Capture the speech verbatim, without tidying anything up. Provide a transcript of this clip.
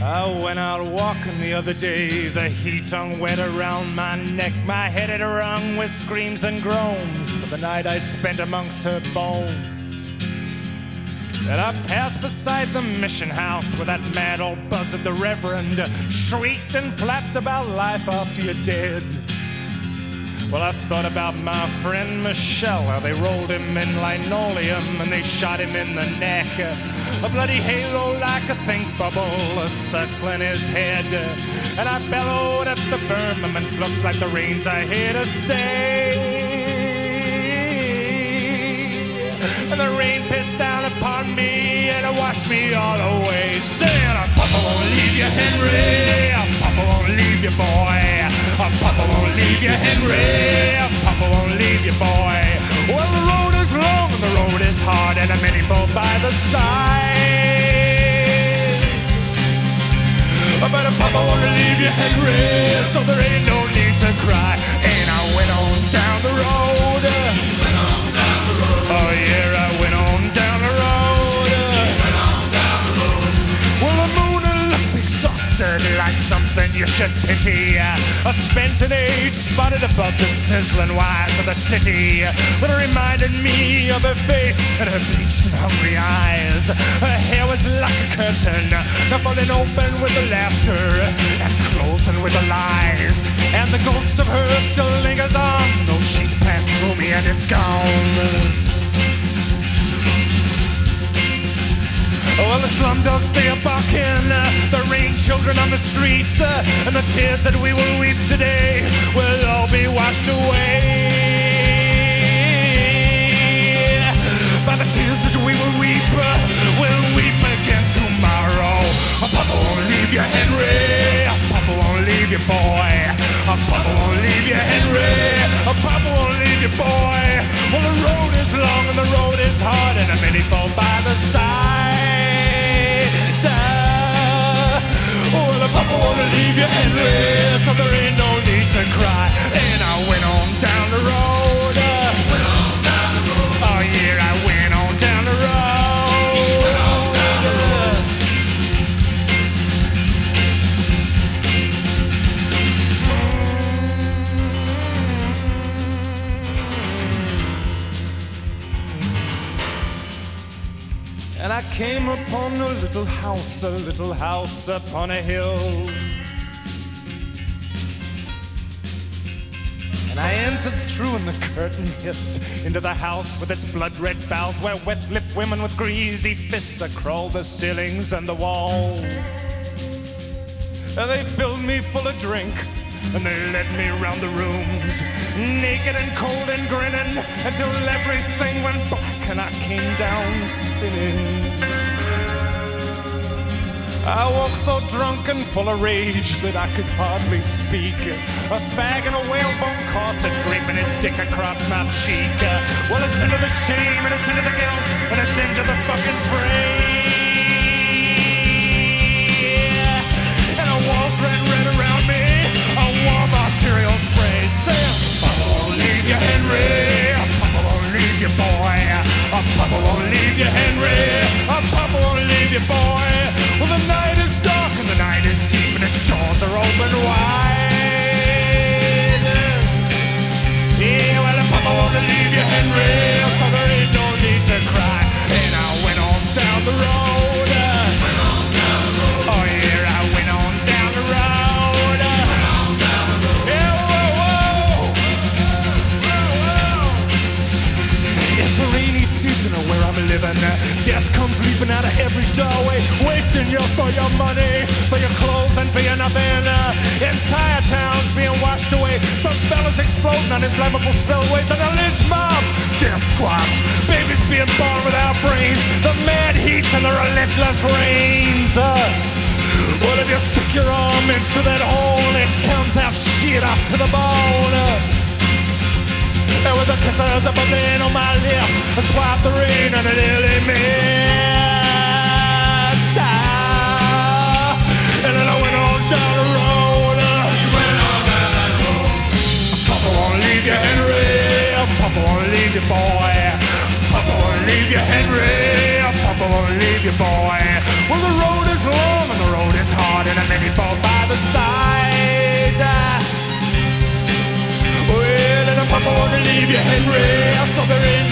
I went out walking the other day, the heat hung wet around my neck, my head had rung with screams and groans for the night I spent amongst her bones. And I passed beside the mission house where that mad old buzzard, the Reverend, shrieked and flapped about life after you're dead. Well, I thought about my friend Michelle, how they rolled him in linoleum and they shot him in the neck. A bloody halo like a think bubble circling his head. And I bellowed at the firmament, looks like the rains are here to stay. And the rain pissed down upon me and it washed me all away. Saying, Papa won't leave you, Henry. Papa won't leave you, boy. Papa won't leave you, Henry. Papa won't leave you, boy. Well, the road is long and the road is hard and many fall by the side. But Papa won't leave you, Henry, so there ain't no need to cry. And I went on down the road. Went on down the road. Oh yeah, I went on down the road. Went on down the road. Well, the moon looked exhausted, like something you should pity. A spent an age spotted above the sizzling wires of the city. But it reminded me of her face and her bleached and hungry eyes. Her hair was like a curtain, now falling open with the laughter and closing with the lies. And the ghost of her still lingers on, though she's passed through me and is gone. Well, the slumdogs, they are barking, the rain children on the streets, and the tears that we will weep today will all be washed away. By the tears that we will weep, we'll weep again tomorrow. Papa won't leave you, Henry. Papa won't leave you, boy. Papa won't leave you, Henry. Papa won't leave you, boy. Well, the road is long and the road is hard, and many fall by the side. Oh, the Papa won't leave you, Henry, so there ain't no need to cry. And I went on down the road. Went on down the road. Oh yeah, I went on down the road. Went on down the road. And I came upon a little house, a little house upon a hill. And I entered through and the curtain hissed into the house with its blood-red bowels, where wet-lipped women with greasy fists crawled the ceilings and the walls. And they filled me full of drink and they led me round the rooms, naked and cold and grinning, until everything went black and I came down spinning. I walked so drunk and full of rage that I could hardly speak. A fag and a whalebone corset draping his dick across my cheek. Well, it's into the shame and it's into the guilt and it's into the fucking fray. And the walls ran red around me, a warm arterial spray. Saying, Papa won't leave you, Henry. Papa won't leave you, boy. Papa won't leave you, Henry. Papa won't leave you, boy. Well, the night is dark and the night is deep and his jaws are open wide. Yeah, well, Papa won't leave you, Henry, so there ain't no need to cry. And I went on down the road. Went on down the road. Oh yeah, I went on down the road. Went on down the road. Yeah, whoa, whoa. Whoa, whoa. It's a rainy season where I'm living. Death comes leaping out of every doorway, wasting you for your money, for your clothes and for your nothing. Entire towns being washed away, the fellas exploding on inflammable spillways, and the lynch mobs, death squads, babies being born without brains, the mad heats and the relentless rains. Uh, well, if you stick your arm into that hole, it comes out shit off to the bone. Uh, And with the kisses of a man on my lips, I swipe the rain and it nearly missed. Ah, and then I went on down the road. You went on down that road. Papa won't leave you, Henry. Papa won't leave you, boy. Papa won't leave you, Henry. Papa papa won't leave you, boy. Well, the road is long and the road is hard, and many fall by the side. Well, little papa won't leave you, Henry, so there ain't